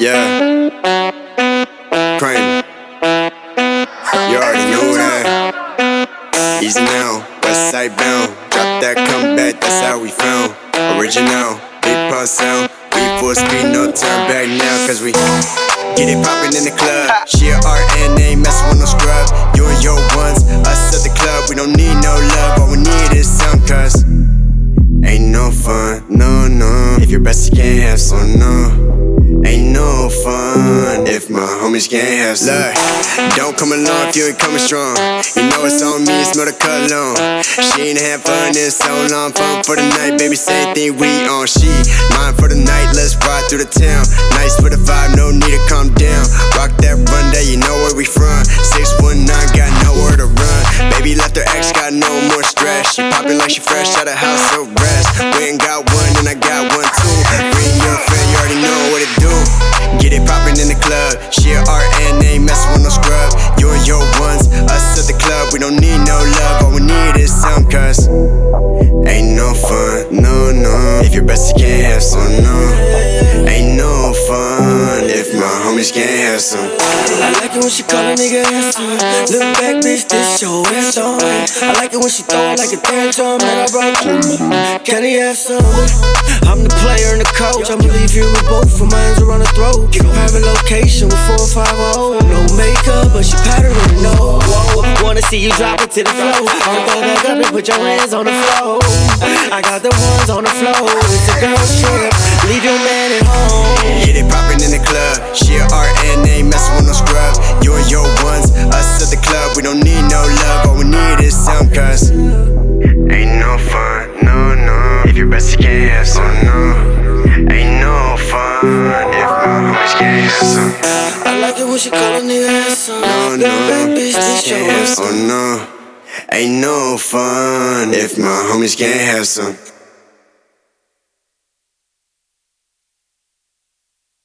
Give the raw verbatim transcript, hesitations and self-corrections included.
Yeah. Kramer. You already know that. Easy now, west side bound. Drop that comeback, that's how we found. Original, big pulse sound. We full speed, no turn back now. Cause we get it poppin' in the club. She a art and ain't messin' with no scrub. You and your ones, us at the club. We don't need no love, all we need is some. Cause ain't no fun, no, no. If your bestie can't have some, no. Ain't no fun if my homies can't have some. Look, don't come along if you ain't coming strong. You know it's on me, smell the cologne. She ain't had fun in so long. Fun for the night, baby, same thing we on. She mine for the night, let's ride through the town. Nice with a vibe, no need to calm down. Rock that run there, you know where we from. six one nine, got nowhere to run. Baby left her ex, got no more stress. She poppin' like she fresh out of house arrest. We ain't got one and I got one too. Bring your friend, you already know what it do. Get it poppin' in the club. She a art and ain't messin' with no scrub. You and your ones, us at the club. We don't need no love, all we need is some. Cause ain't no fun, no, no. If your bestie can't have some, no. Ain't no fun if my homies can't have some. I like it when she call a nigga handsome. Look back, bitch, this your ass on. I like it when she throw it like a tantrum. Man, I brought can he have some? I'm the player and the coach. I'ma leave here with both of my hands around the throat. Private location with four or five oh. No makeup, but she pattern in the nose. Wanna see you drop it to the floor. I'll go back up and put your hands on the floor. I got the ones on the floor. It's a girl's trip. Leave your man at home. Get it poppin' in the club. She a art and ain't messin' with no scrub. You and your ones, us at the club. We don't need no love, all we need is some. Cause ain't no fun, no, no. If your bestie can't have some, no. Ain't no fun if my homies can't have some. I like it when she call a nigga handsome. No, Look back, no, bitch, this your ass. oh no. Ain't no fun if my homies can't have some.